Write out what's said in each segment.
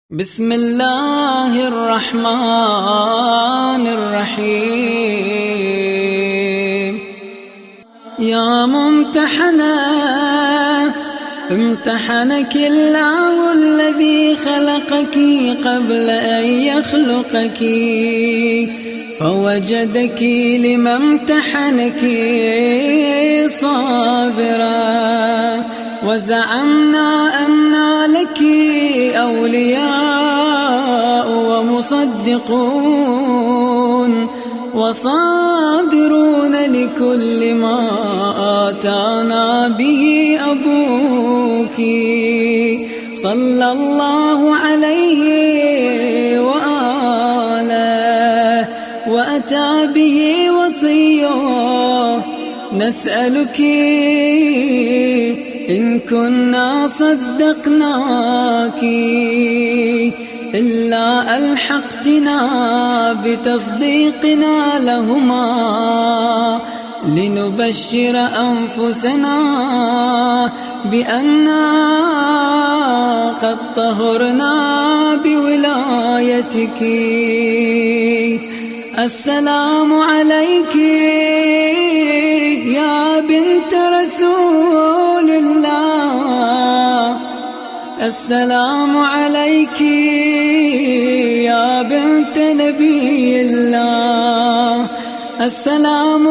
بسم الله الرحمن الرحيم. يا ممتحنة امتحنك الله الذي خلقك قبل أن يخلقك، فوجدك لما امتحنك صابرا، وزعمنا أن لك أولياء ومصدقون وصابرون لكل ما آتانا به أبوك، صلى الله عليه وآله وأتى به وصيه. نسألك إن كنا صدقناك إلا ألحقتنا بتصديقنا لهما، لنبشر أنفسنا بأننا قد طهرنا بولايتك. السلام عليك يا بنت رسول الله، السلام عليك يا بنت نبي الله، السلام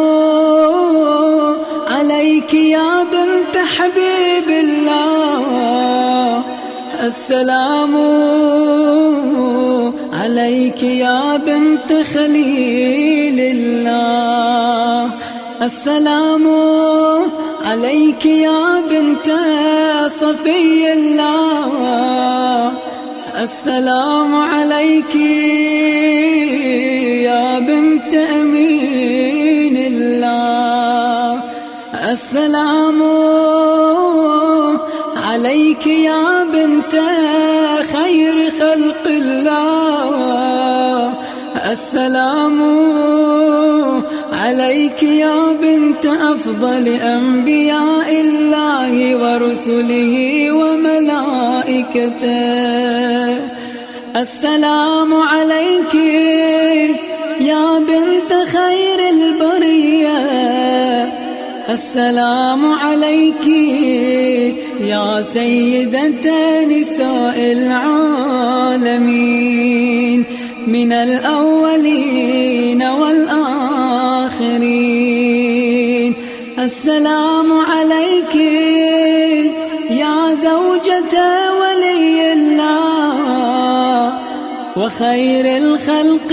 عليك يا بنت حبيب الله، السلام عليك يا بنت خليل الله، السلام عليك يا بنت صفي الله، السلام عليك يا بنت أمين الله، السلام عليك يا بنت خير خلق الله، السلام عليك يا بنت أفضل أنبياء الله ورسله وملائكته، السلام عليك يا بنت خير البرية، السلام عليك يا سيدة نساء العالمين من الأولين والآخرين، السلام عليك يا زوجة ولي الله وخير الخلق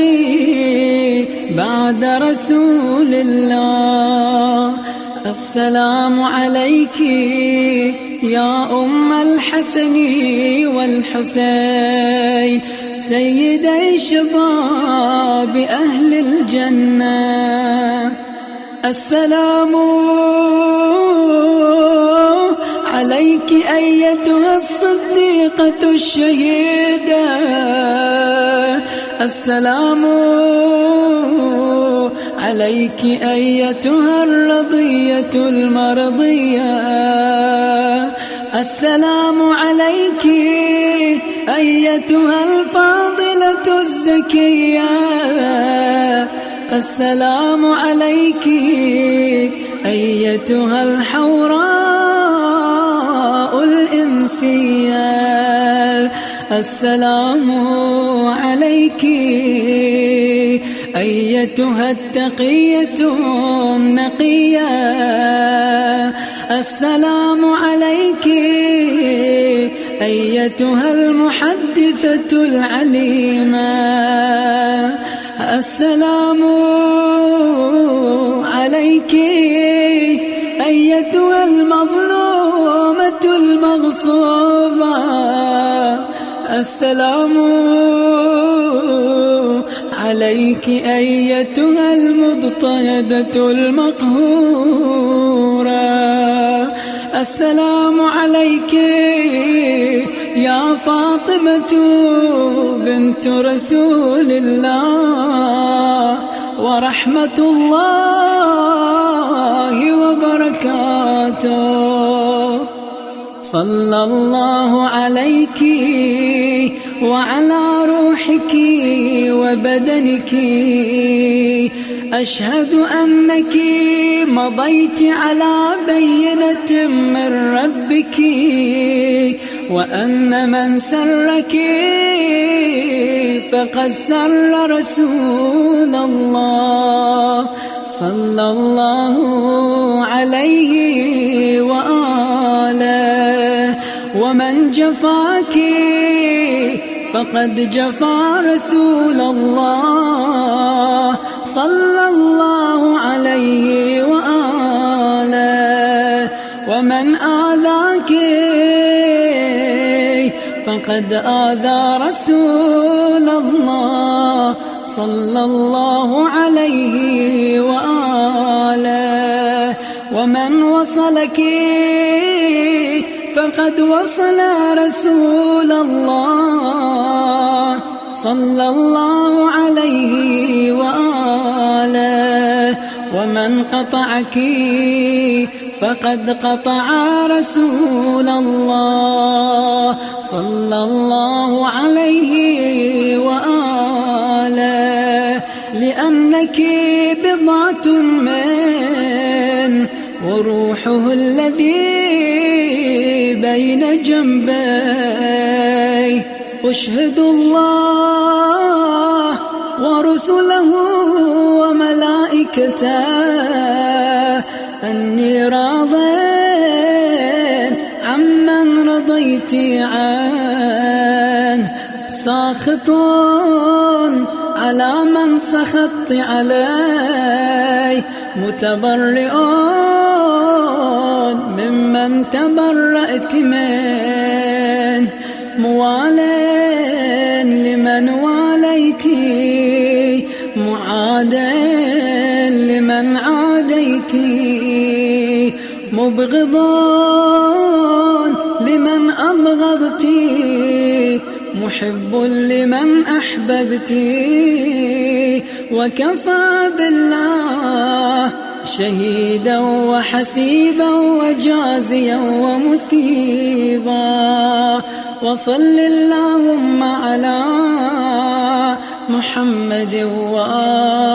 بعد رسول الله، السلام عليك يا أم الحسن والحسين سيدي شباب أهل الجنة، السلام عليك أيتها الصديقة الشهيدة، السلام عليك أيتها الرضية المرضية، السلام عليك أيتها الفاضلة الزكية، السلام عليك أيتها الحوراء الإنسية، السلام عليك أيتها التقية النقية، السلام عليك أيتها المحدثة العليمة، السلام عليك أيتها المظلومة المغصوبة، السلام عليك أيتها المضطهدة المقهورة، السلام عليك يا فاطمة بنت رسول الله ورحمة الله وبركاته. صلى الله عليك وعلى روحك وبدنك. أشهد أنك مضيت على بينة من ربك، وأن من سرك فقد سر رسول الله صلى الله عليه وآله. ومن جفاك فقد جفا رسول الله صلى الله عليه وآله. ومن آذاك فقد آذى رسول الله صلى الله عليه وآله. ومن وصلك فقد وصل رسول الله صلى الله عليه وآله. ومن قطعك فقد قطع رسول الله صلى الله عليه وآله. لأنك بضعة من وروحه الذي بين جنبي. أشهد الله ورسله وملائكته أني راض عمن رضيت عنه، ساخط على من سخطت عليه، متبرئ ممن تبرأت منه، موال لمن واليتي، معاد لمن عاديتي، مبغض لمن أبغضتي، محب لمن أحببتي. وكفى بالله شهيدا وحسيبا وجازيا ومثيبا. وصل اللهم على محمد وآله